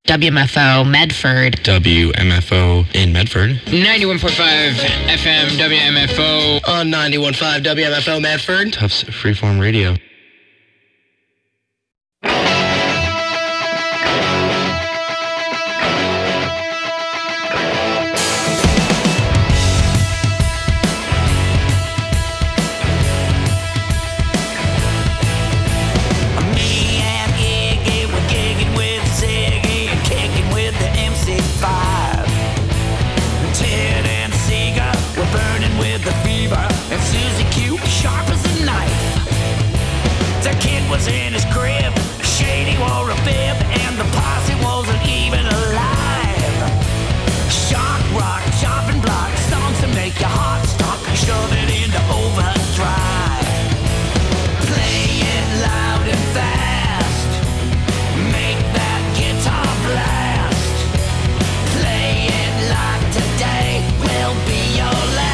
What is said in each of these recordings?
WMFO Medford. WMFO in Medford. 91.5 FM WMFO. On 91.5 WMFO Medford. Tufts Freeform Radio. Was in his crib, Shady wore a bib, and the posse wasn't even alive. Shock rock, chopping block, songs to make your heart stop, shove it into overdrive. Play it loud and fast, make that guitar blast. Play it like today will be your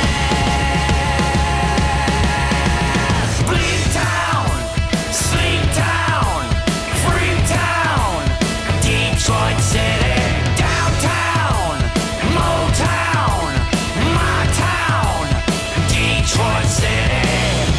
last. Bleed town. Detroit City, downtown, Motown, my town, Detroit City.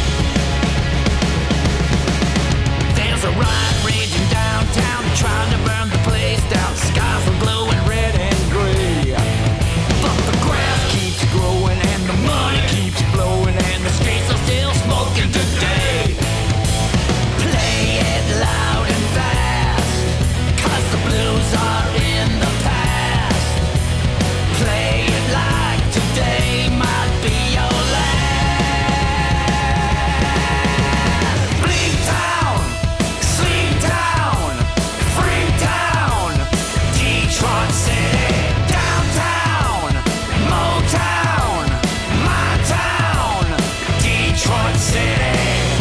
There's a riot raging downtown, trying to burn the place down. Skies are glowing red and gray, but the grass keeps growing and the money keeps flowing and the streets are still smoking today. Play it loud and fast, 'cause the blues are in the past. Play it like today might be your last. Bleed town, sleep town, free town, Detroit City, downtown, Motown, my town, Detroit City.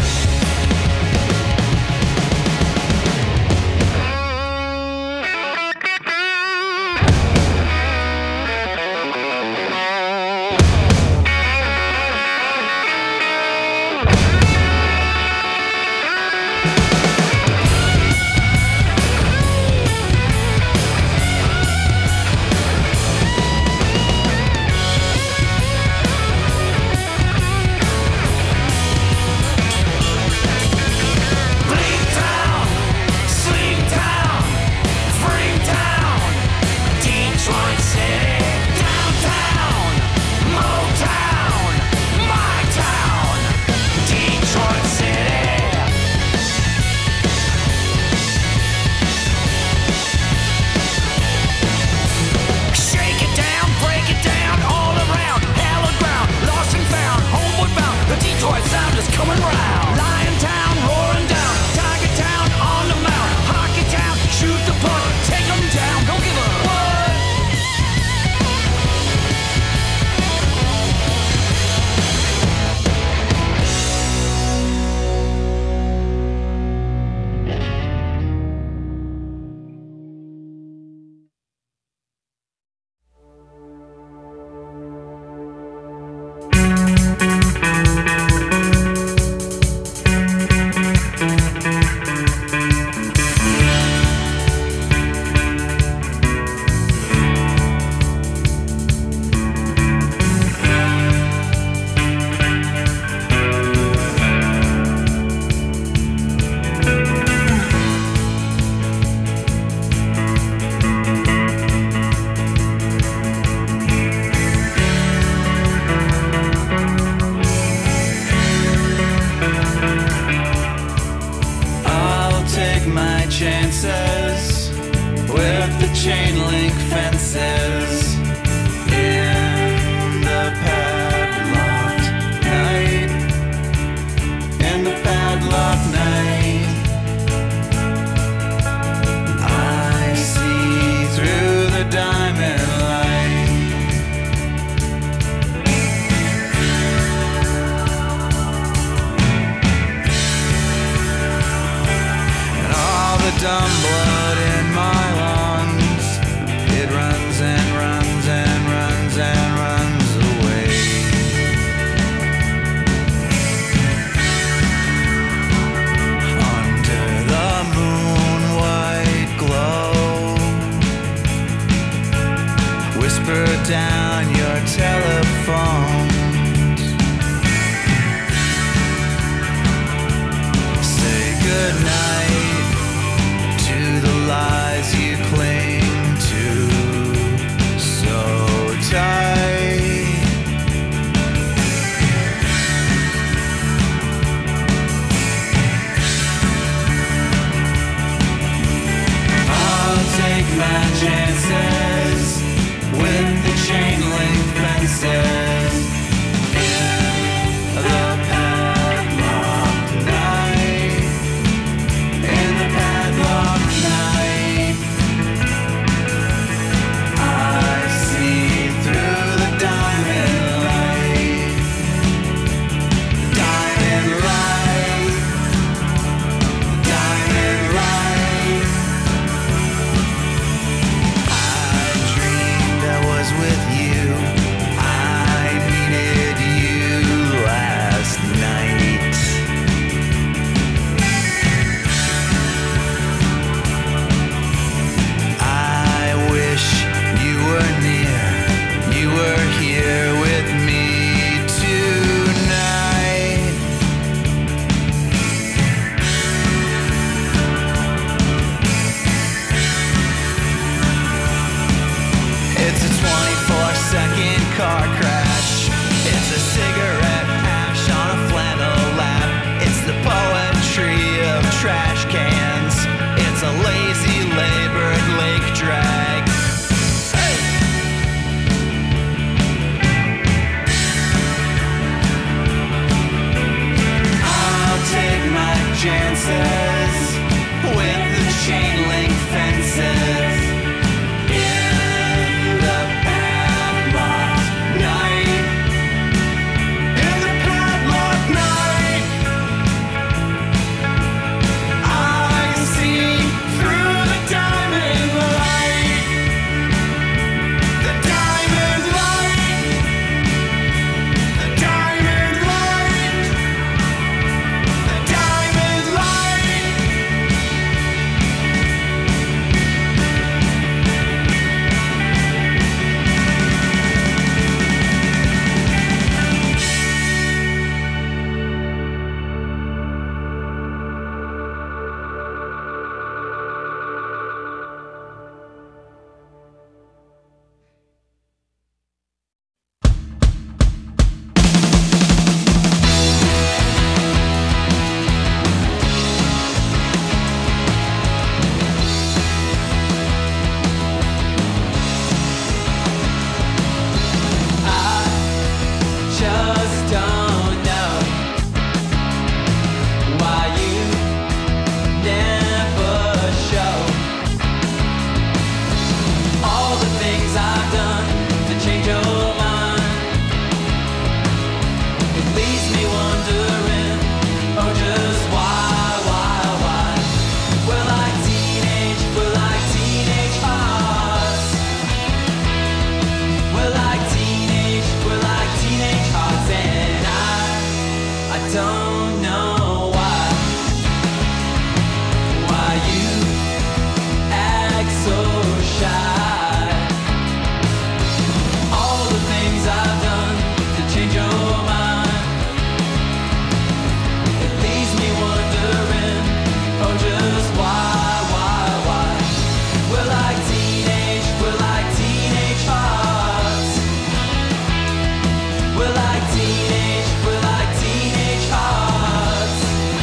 chances with the chain link fences in the padlocked night, in the padlocked night. I see through the diamond light. And all the dumb blood in my lungs, it runs in chances with the chain link fences in the padlocked night. In the padlocked night, I see through the diamond light. The diamond light. The diamond light. The diamond light. Just don't know why you never show all the things I've done to change your mind. It leaves me wondering, oh, just why? We're like teenage hearts. We're like teenage hearts, and I don't know why you act so shy. All the things I've done to change your mind, it leaves me wondering, oh, just why? We're like teenage hearts. We're like teenage hearts.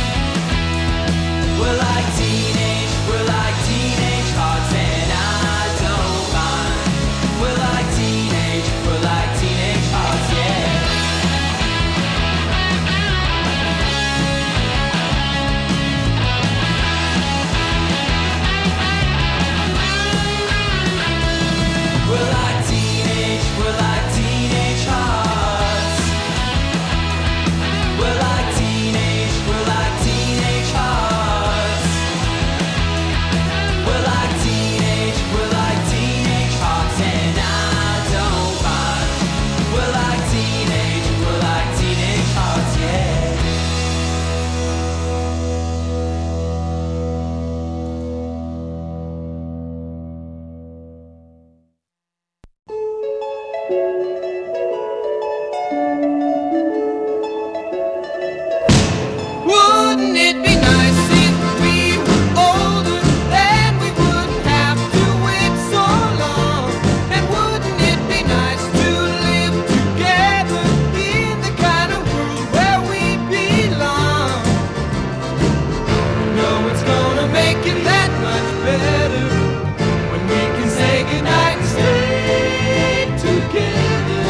We're like teenage hearts, and I don't mind. We're like teenage hearts, yeah. We're like teenage hearts. We're like teenage hearts. We're like teenage hearts, and I don't mind. We're like teenage hearts, yeah. Wouldn't it be nice if we were older, then we wouldn't have to wait so long? And wouldn't it be nice to live together in the kind of world where we belong? No, it's gonna make it that much better when we can say goodnight and stay together.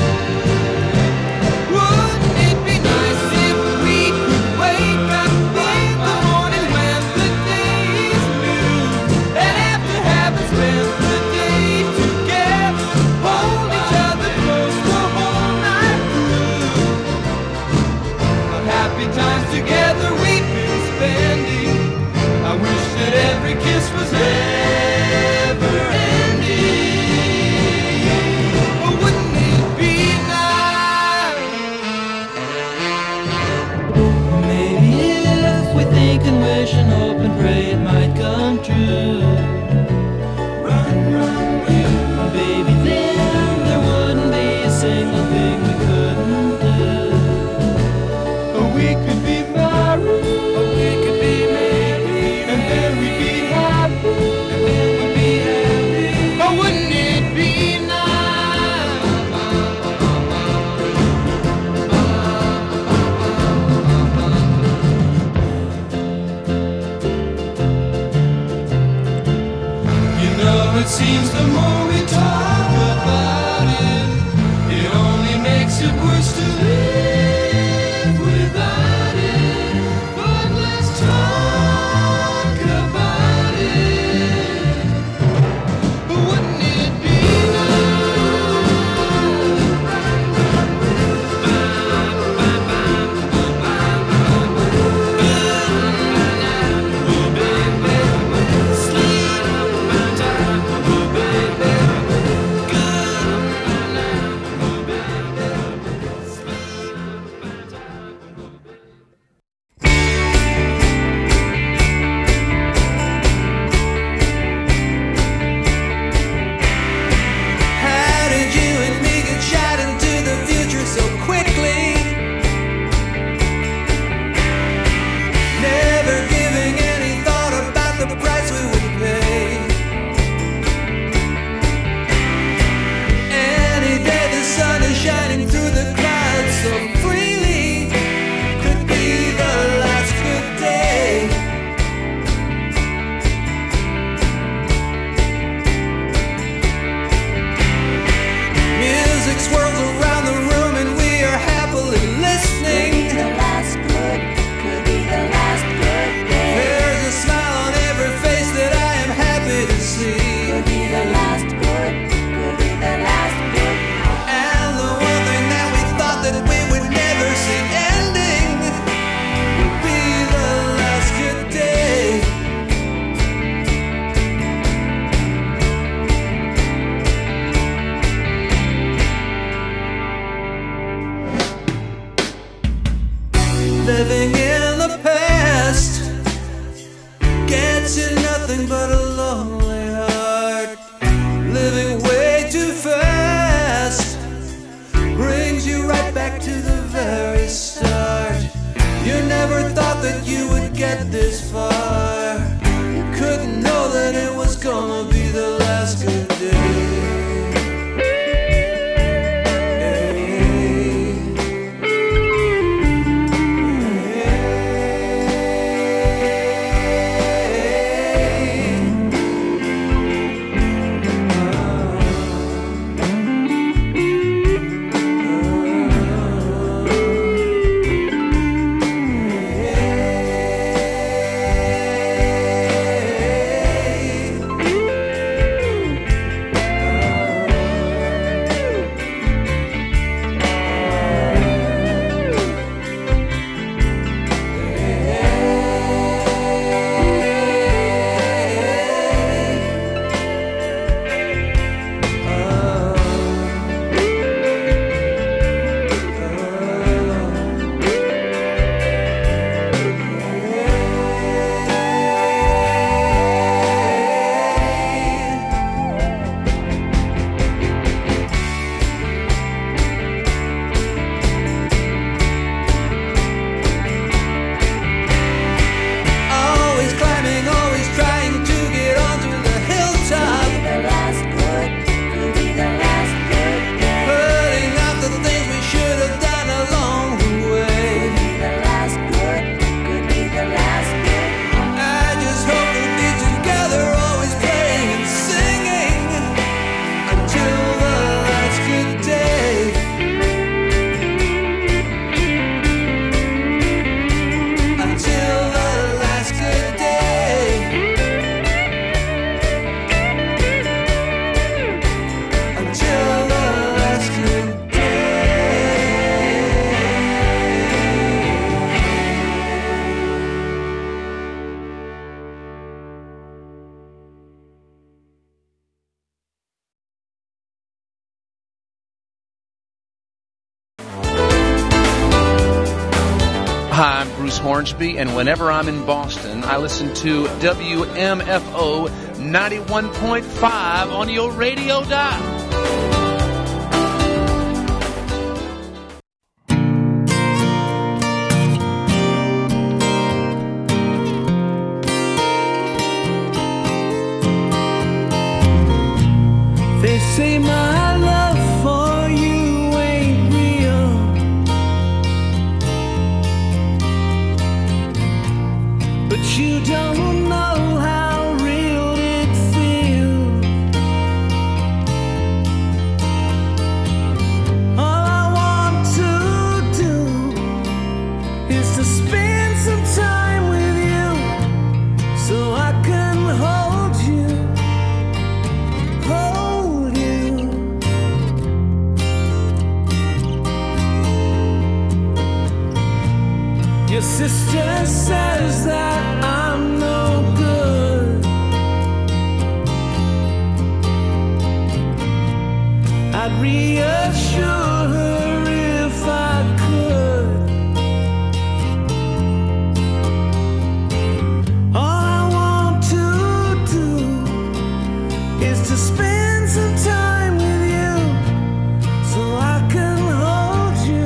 Wouldn't it be nice if we could wake up in the morning when the day is new, and after having spent the day together, hold each other close the whole night through? Of happy times together we've been spending. I wish that every kiss was never ending. But wouldn't it be nice? Maybe if we think and wish and hope and pray it might come true. Run, you. Baby, then there wouldn't be a single thing we couldn't do. Or we could be married. And then we'd be happy. Or wouldn't it be nice? You know, it seems the more we talk about it, it only makes it worse to live without it. But let's You never thought that you would get this far. You couldn't know that it was gonna be the last good day. Hi, I'm Bruce Hornsby, and whenever I'm in Boston, I listen to WMFO 91.5 on your radio dial. They say my love for you ain't real, but you don't know how real it feels. All I want to do is to spend some time with you, so I can hold you. Your sister says that I'm no good. I'd reassure her if I could. All I want to do is to spend some time with you, so I can hold you.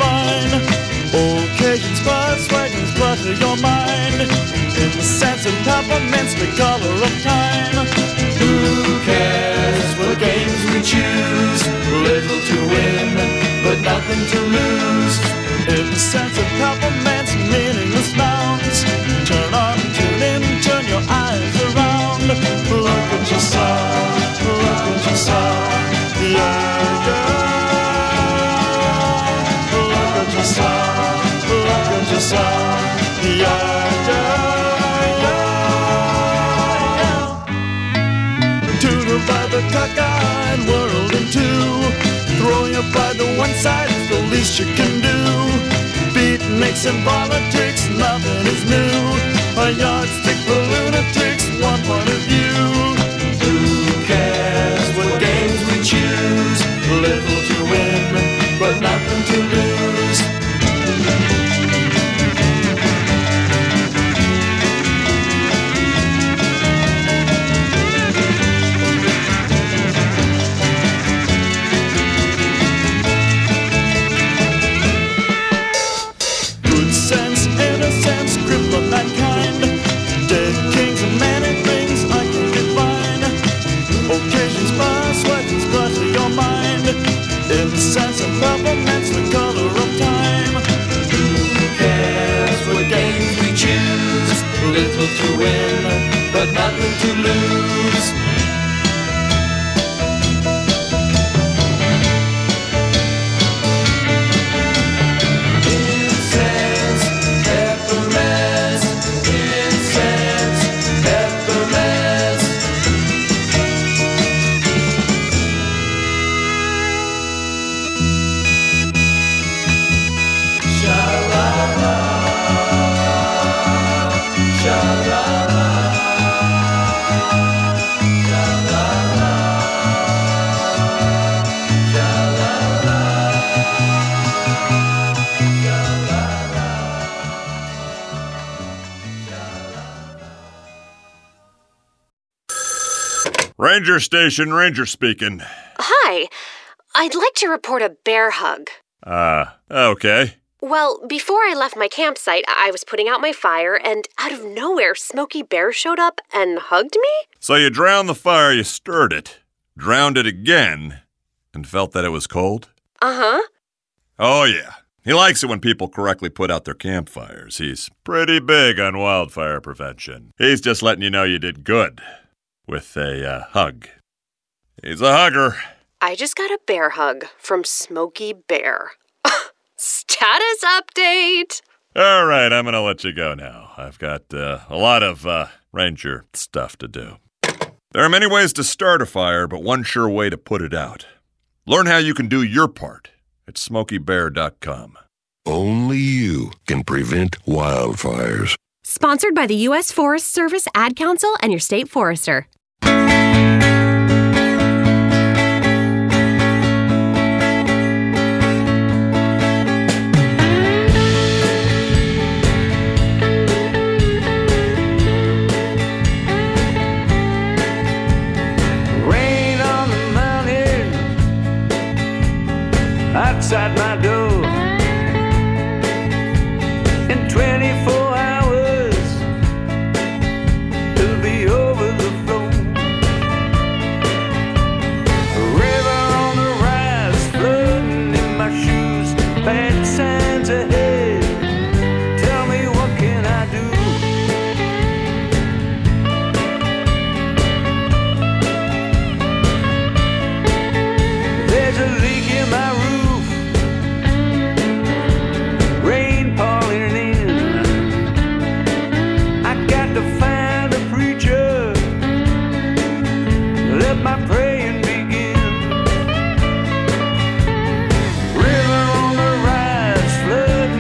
divine. Occasions, persuasions, clutter your mind. In the sense of peppermints, the color of time. Who cares what games we choose? Little to win, but nothing to lose. In the sense of peppermints, meaningless nouns. Turn on, tune in, turn your eyes around. Look at yourself, look at yourself. Yeah, yeah. Look at yourself, look at yourself. Yeah, yeah, yeah. To divide the cockeyed world in two. Throwing your pride to one side is the least you can do. Beatniks and politics, nothing is new. A yardstick for lunatics, one point of view. Who cares what games we choose? Little to win, but nothing to lose. Good sense, innocence, cripple mankind. Dead kings and many things I can define. Occasions, persuasions, clutter your mind. In the sense of peppermints, the color of time. Who cares what games we choose? Little to win, but nothing to lose. Incense, peppermints, incense, peppermints. Sha-la-la, sha-la-la, sha-la-la, Ranger Station, Ranger speaking. Hi. I'd like to report a bear hug. Okay. Well, before I left my campsite, I was putting out my fire, and out of nowhere, Smokey Bear showed up and hugged me? So you drowned the fire, you stirred it, drowned it again, and felt that it was cold? Uh-huh. Oh, yeah. He likes it when people correctly put out their campfires. He's pretty big on wildfire prevention. He's just letting you know you did good with a hug. He's a hugger. I just got a bear hug from Smokey Bear. Status update! All right, I'm going to let you go now. I've got a lot of ranger stuff to do. There are many ways to start a fire, but one sure way to put it out. Learn how you can do your part at SmokeyBear.com. Only you can prevent wildfires. Sponsored by the U.S. Forest Service, Ad Council, and your state forester. Rain on the mountain outside my door. In 24 hours it'll be over the floor. A river on the rise, flooding in my shoes. Bad signs ahead, tell me what can I do? There's a leak in my roof, rain pouring in. I got to find a preacher, let my praying begin. River on the rise, flooding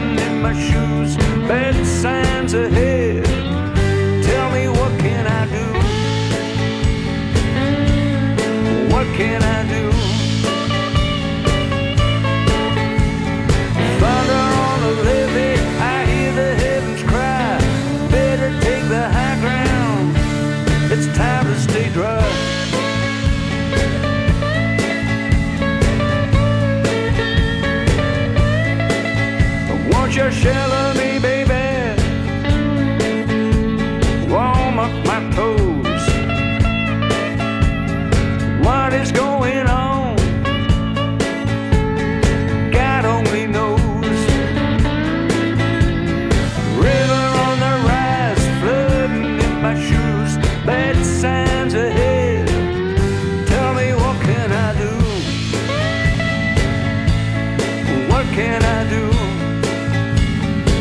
your shell of me, baby. Warm up my toes. What is going on? God only knows. River on the rise, flooding in my shoes. Bad signs ahead. Tell me, what can I do? What can I do?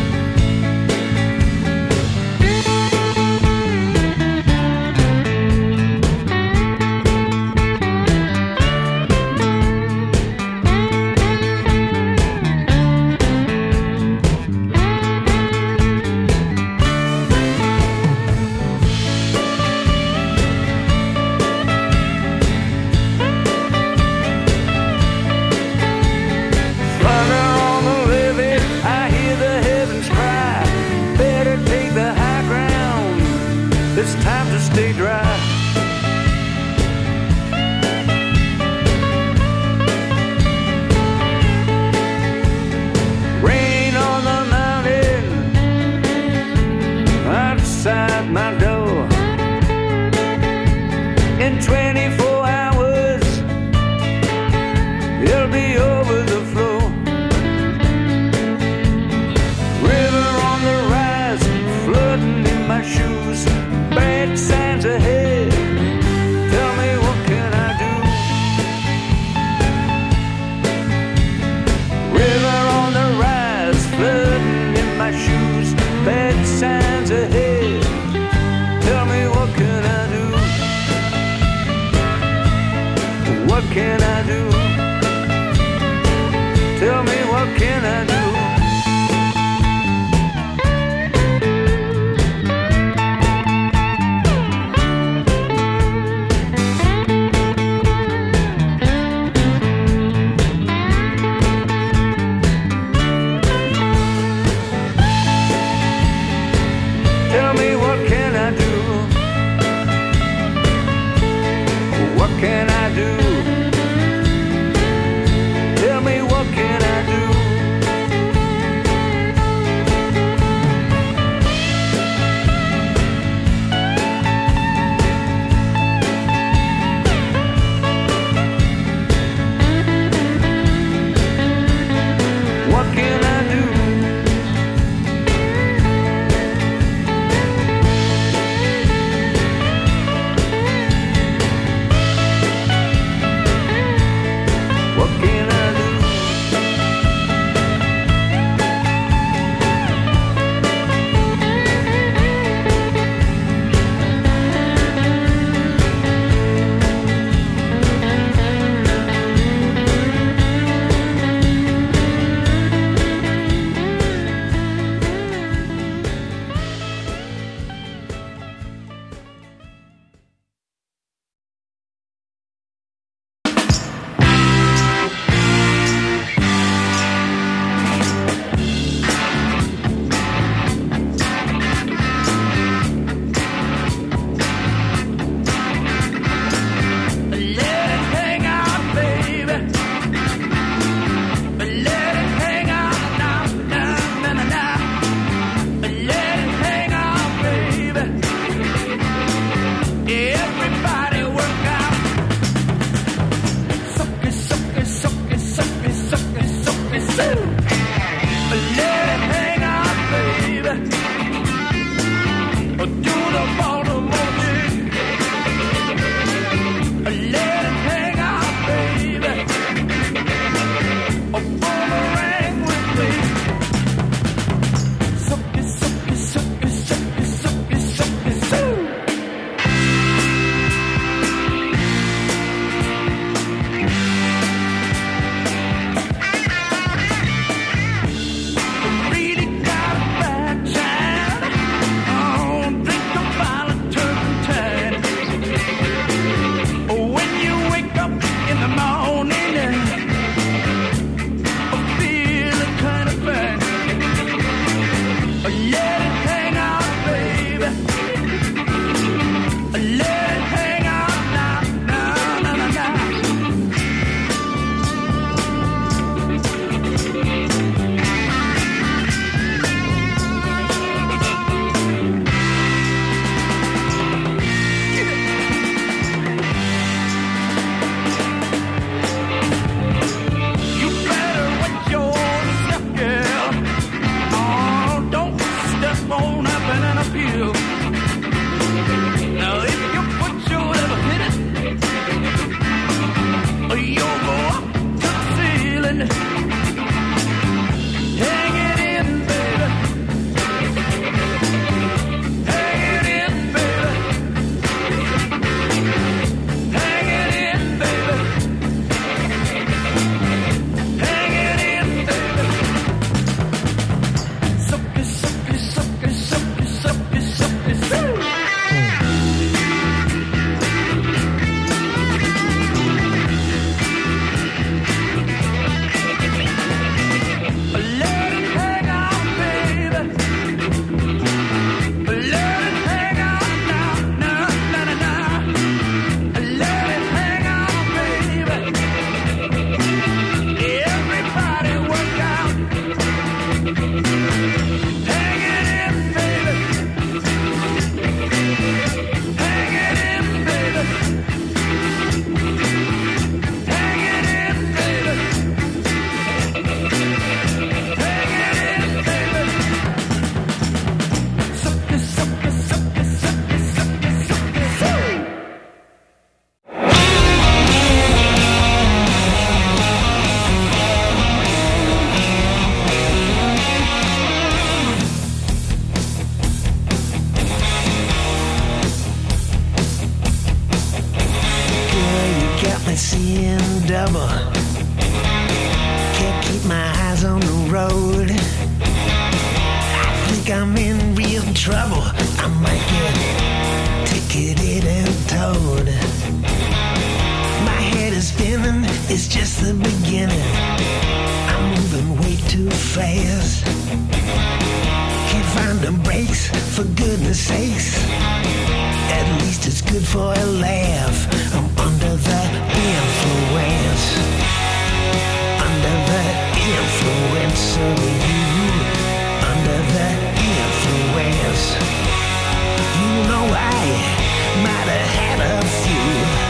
too fast. Can't find the brakes, for goodness sakes. At least it's good for a laugh. I'm under the influence. Under the influence of you. Under the influence. You know I might have had a few.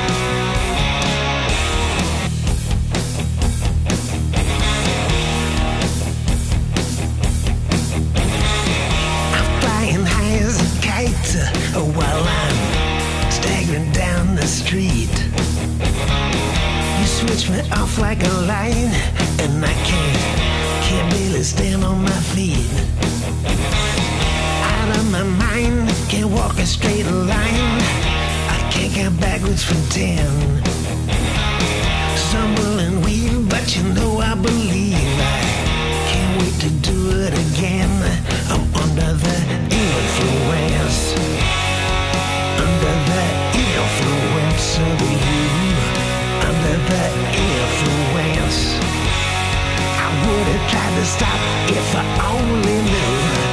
While I'm staggering down the street, you switch me off like a line, and I can't barely stand on my feet. Out of my mind, can't walk a straight line. I can't count backwards from 10. Stumble and weave, but you know I believe. I can't wait to do it again. I'm under the influence. Under the influence of you. Under the influence. I would have tried to stop if I only knew.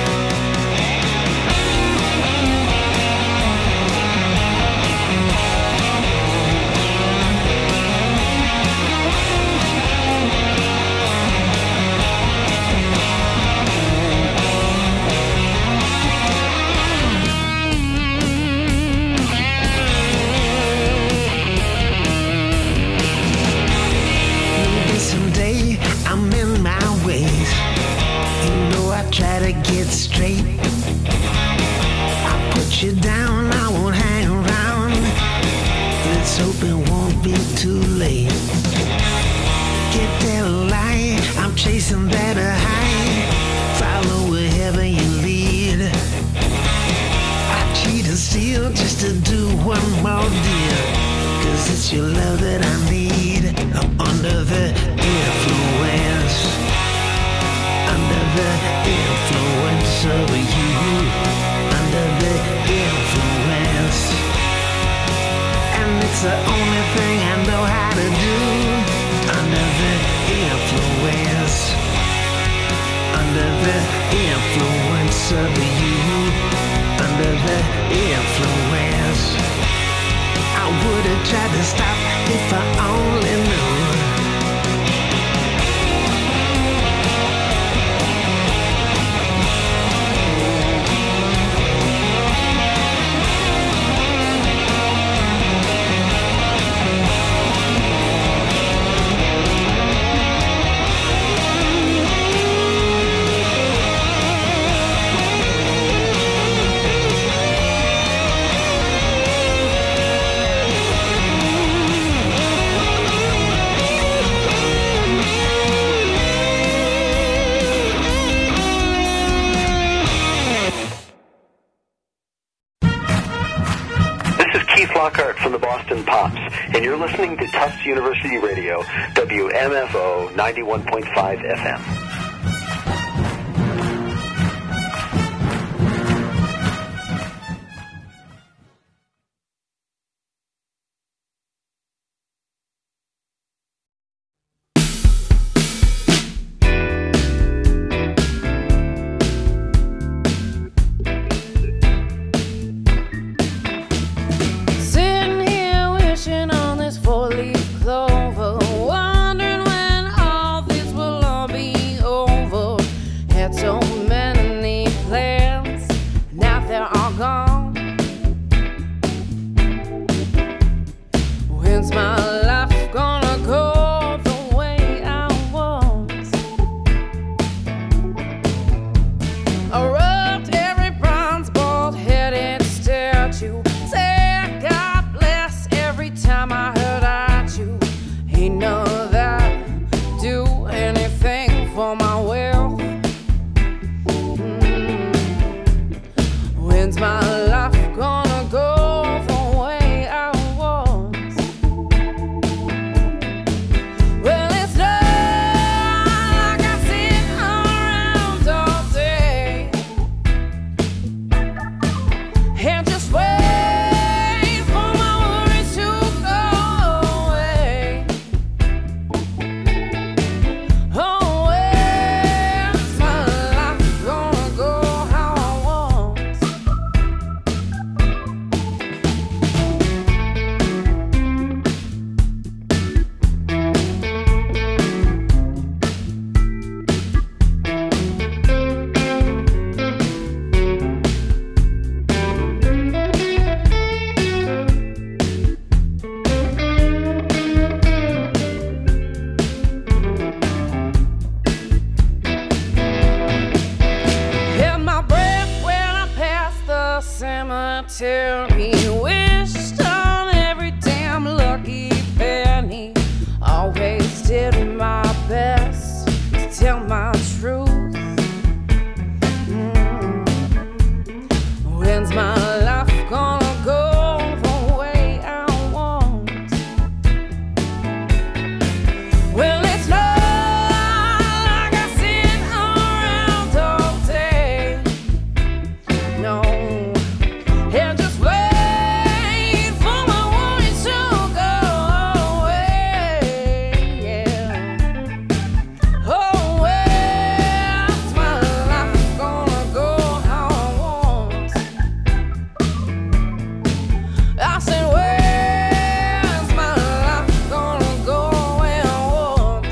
Try to get straight. I'll put you down, I won't hang around. Let's hope it won't be too late. Get that lie, I'm chasing that high. Follow wherever you lead. I cheat and steal just to do one more deal. Cause it's your love that I need. I'm under the influence. Under the influence of you. Under the influence. And it's the only thing I know how to do. Under the influence. Under the influence of you. Under the influence. I would have tried to stop if I only knew. Lockhart from the Boston Pops, and you're listening to Tufts University Radio, WMFO 91.5 FM. Clover, wondering when all this will all be over. cemetery. Wished on every damn lucky penny. Always did my best to tell my truth. When's my life gonna go the way I want? Well, it's not like I sit around all day. No, and just wait for my worries to go away. Yeah. Oh, where's my life gonna go how I want? I said, where's my life gonna go where I want?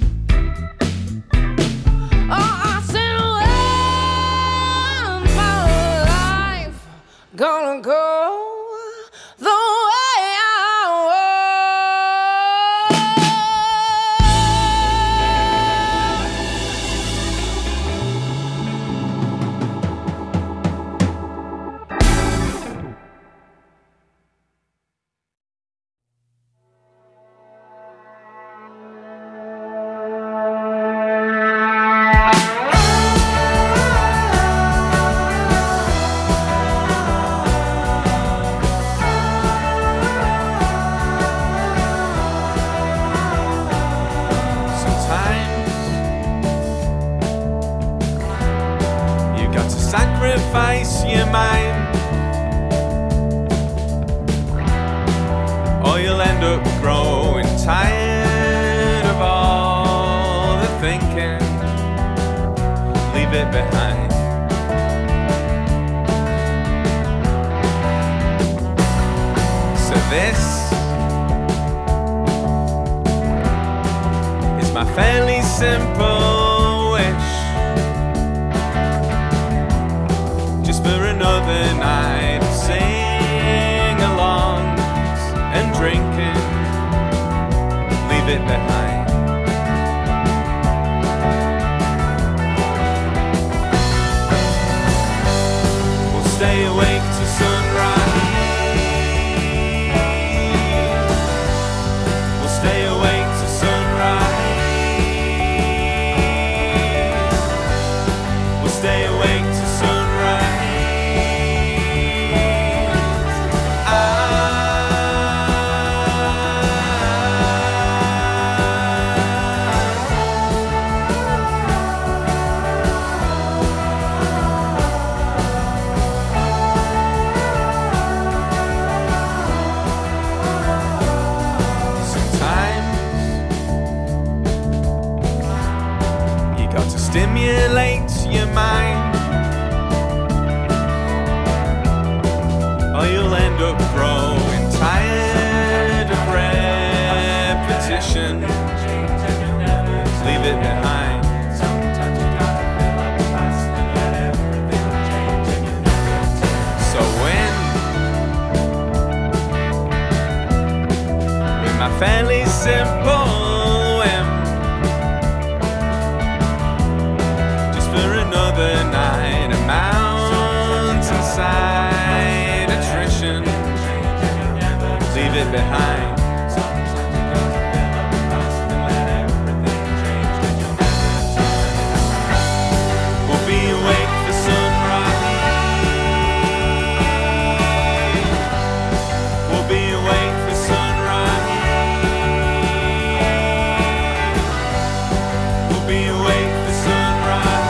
Oh, I said, where's my life gonna go the way I You got to sacrifice your mind, or you'll end up growing tired of all the thinking. Leave it behind. So this is my fairly simple wish, just for another night of sing-alongs and drinking. Leave it behind. We'll stay awake till sunrise. We'll stay awake till sunrise. We'll stay awake till sunrise. Stimulate your mind, or you'll end up growing tired of repetition. Leave it behind. So with my fairly simple whim, another night, a mountainside attrition. Leave it behind. We'll be awake for sunrise. We'll be awake for sunrise. We'll be awake for sunrise.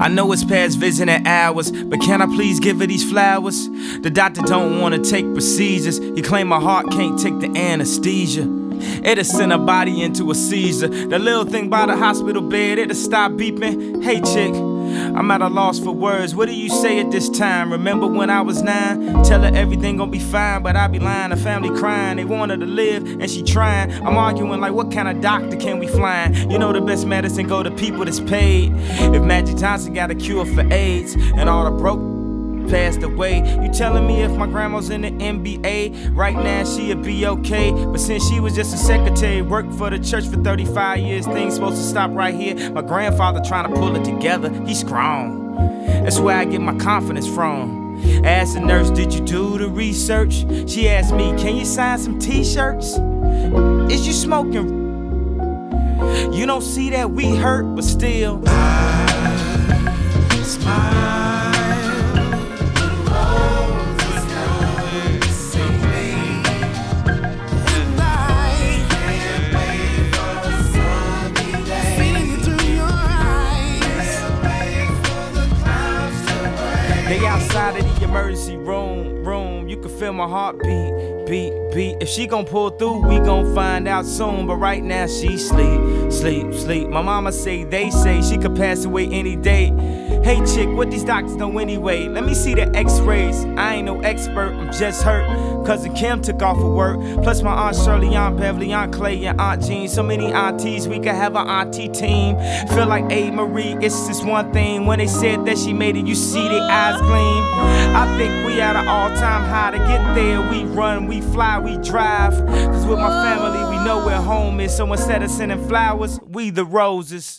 I know it's past visiting hours, but can I please give her these flowers? The doctor don't wanna take procedures. He claim my heart can't take the anesthesia. It'll send her body into a seizure. The little thing by the hospital bed, it'll stop beeping. Hey chick, I'm at a loss for words. What do you say at this time? Remember when I was 9? Tell her everything gon' be fine, but I be lying. The family crying, they want her to live, and she trying. I'm arguing like, what kind of doctor can we find? You know the best medicine go to people that's paid. If Magic Johnson got a cure for AIDS, and all the broke passed away, you telling me if my grandma's in the NBA right now she'd be okay? But since she was just a secretary, worked for the church for 35 years, things supposed to stop right here. My grandfather trying to pull it together, he's strong. That's where I get my confidence from. Asked the nurse, did you do the research? She asked me, can you sign some t-shirts? Is you smoking? You don't see that we hurt, but still I smile. They outside of the emergency room, you can feel my heartbeat, beat. If she gon' pull through, we gon' find out soon. But right now she sleep. My mama say, they say she could pass away any day. Hey chick, what these doctors know anyway? Let me see the x-rays. I ain't no expert, I'm just hurt. Cousin Kim took off of work. Plus my Aunt Shirley, Aunt Beverly, Aunt Clay, and Aunt Jean. So many aunties, we could have an auntie team. Feel like A. Marie, it's just one thing. When they said that she made it, you see their eyes gleam. I think we at an all-time high. To get there, we run, we fly, we drive. Cause with my family, we know where home is. So instead of sending flowers, we the roses.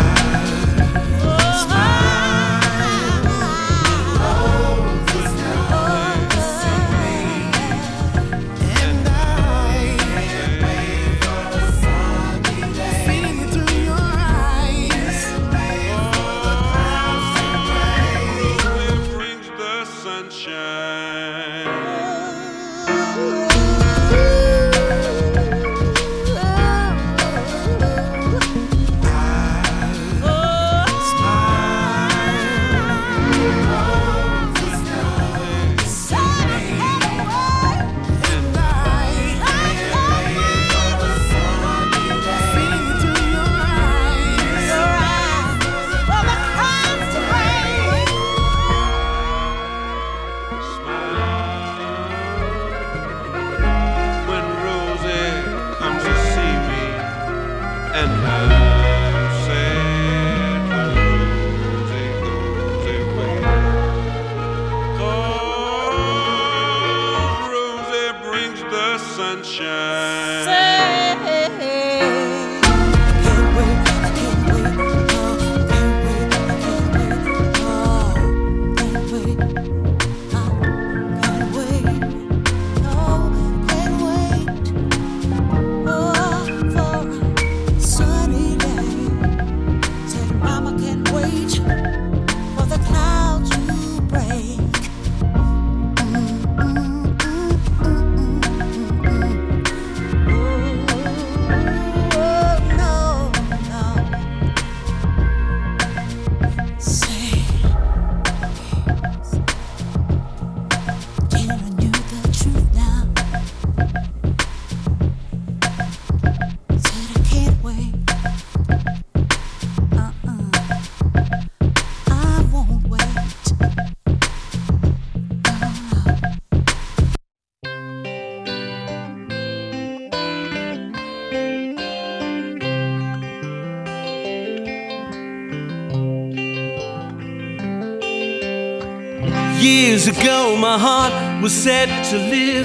Years ago my heart was set to live,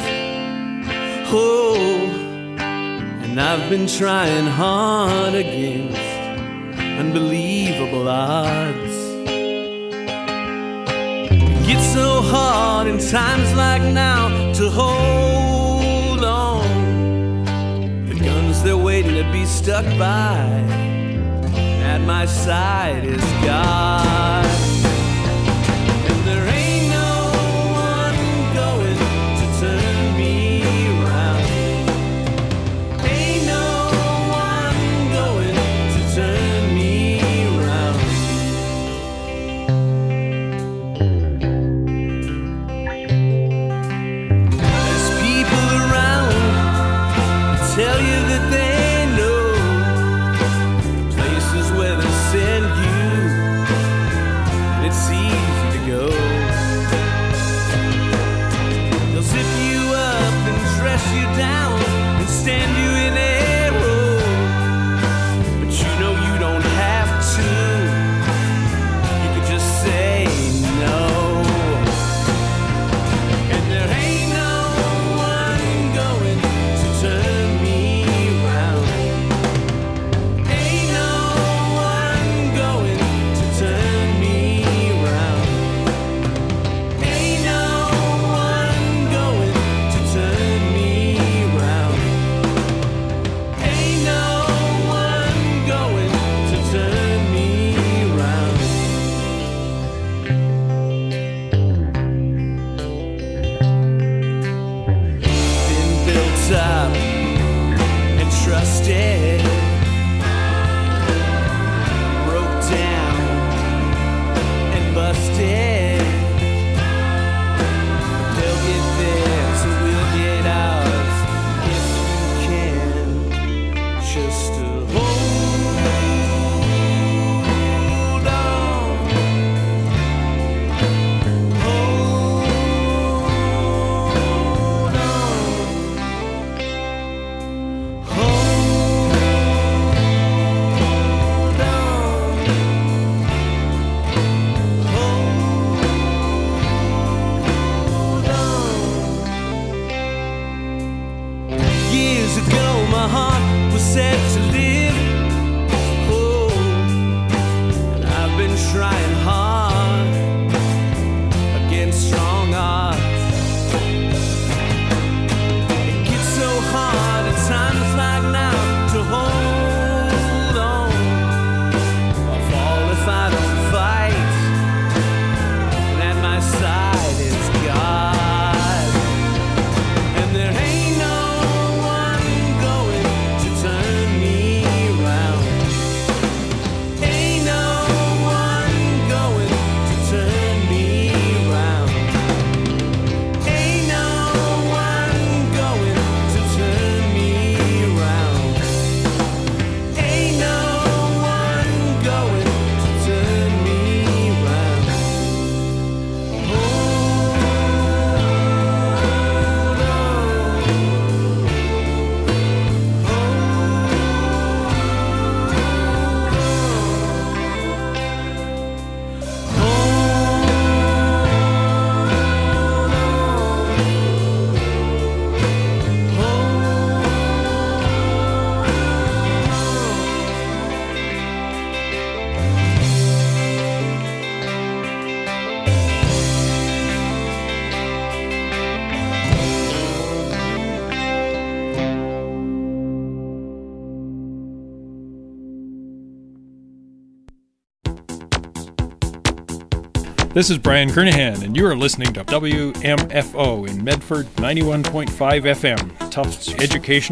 oh, and I've been trying hard against unbelievable odds. It gets so hard in times like now to hold on. The guns they're waiting to be stuck by, at my side is God. This is Brian Kernahan, and you are listening to WMFO in Medford, 91.5 FM, Tufts Education